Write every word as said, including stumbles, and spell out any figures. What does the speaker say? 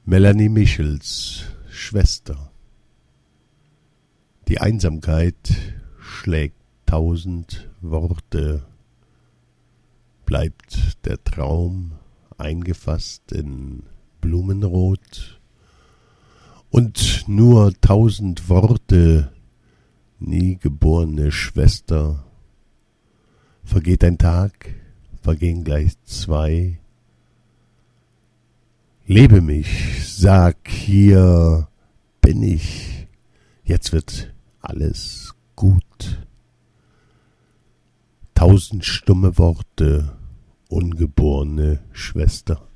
Melanie Michels Schwester. Die Einsamkeit schlägt tausend Worte, bleibt der Traum eingefasst in Blumenrot, und nur tausend Worte, nie geborene Schwester. Vergeht ein Tag, vergehen gleich zwei. Lebe mich, sag, hier bin ich, jetzt wird alles gut. Tausend stumme Worte, ungeborene Schwester.